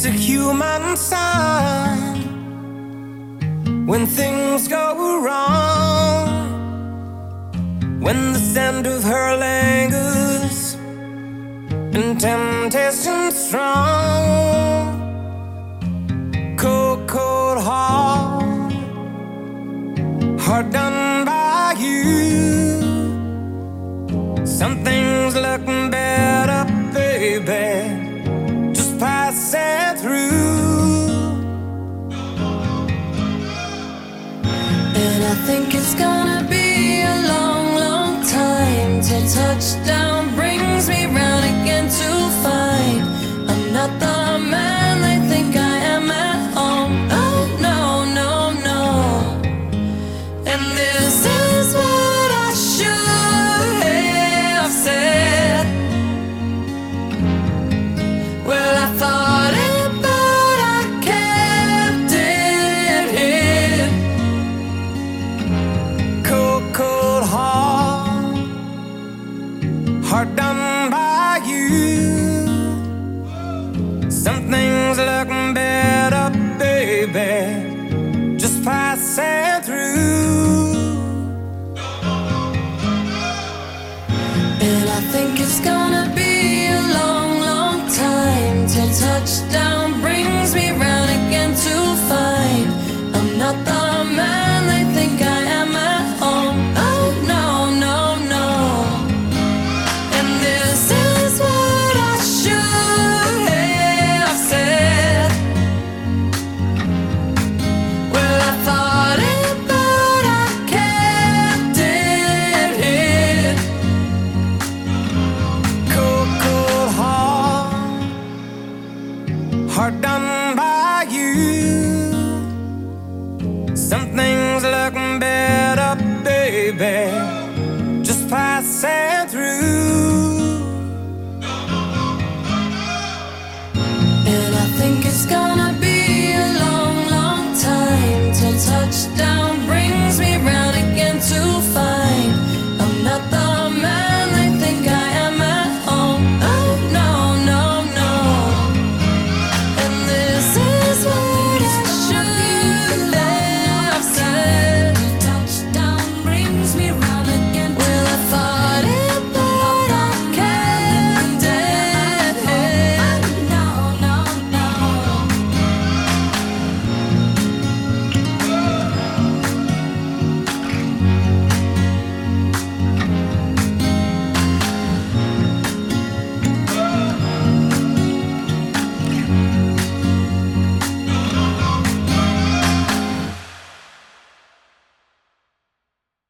It's a human sign when things go wrong, when the scent of her lingers and temptation strong. Cold, cold heart, heart done by you. Something's looking better, baby. Just pass it through. And I think it's gonna be a long, long time till touchdown brings me round again to find I'm not the man they think I am at home. Oh no, no, no. And this is what I should have said. Well, I thought it, but I kept it hid. Cold, cold heart, heart done by you. Something's looking better, baby. Just pass it through. And I think it's gonna be a long, long time till touchdown brings me round again to find I'm not the man they think I am at home. Oh no, no, no. And this is what I should have said. Well, I thought it, but I kept it hid. Cold, cold heart, heart done by you. Something's looking better, baby. Just pass it